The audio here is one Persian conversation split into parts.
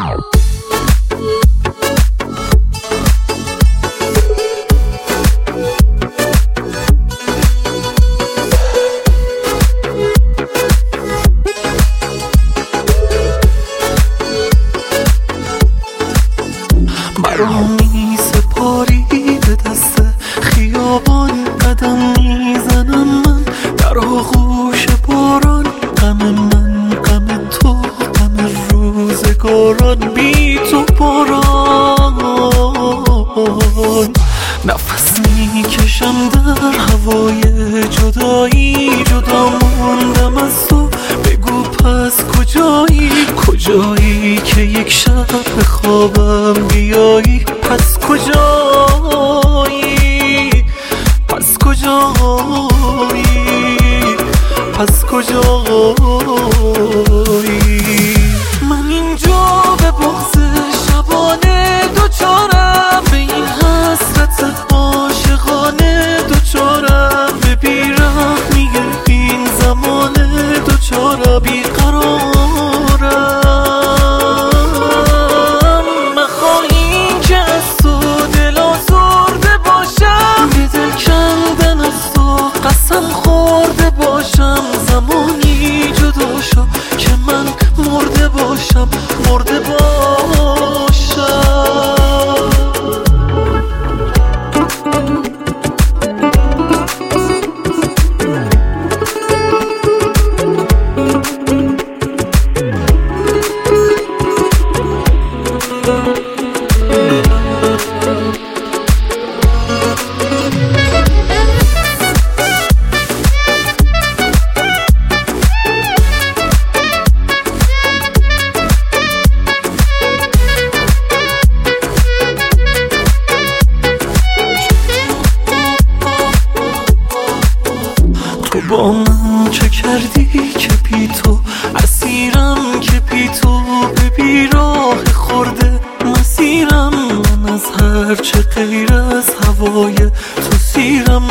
مرا می سپاری به دست خیابان، قدم میزنم من در آغوش باران. غم من غم تو، غم روزگاران بی تو باران. نفس میکشم در هوای جدایی، جدا موندم از تو. بگو پس کجایی که یک شب به خوابم بیایی؟ پس کجایی من اینجا به بغض شبانه دوچارم، به این حسرت عاشقانه دوچارم، به بی‌رحمی این زمانه دوچارم. بیقرارم، مخواهی که از تو دل آزرده باشم، به دل کندن از تو قسم خورده باشم. زمانی جدا شو که من مرده باشم. تو با من چه کردی که بی تو اسیرم، که بی تو به بیراه خورده مسیرم. من از هرچه غیر از هوای تو سیرم،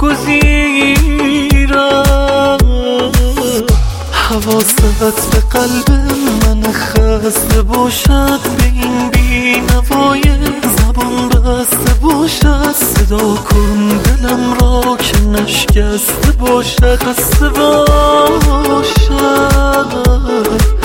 ناگزیرم. حواست به قلب من خسته باشد، به این بی نوای زبان بسته باشد. صدا کن دلم را که نشکسته باشد، خسته باشد.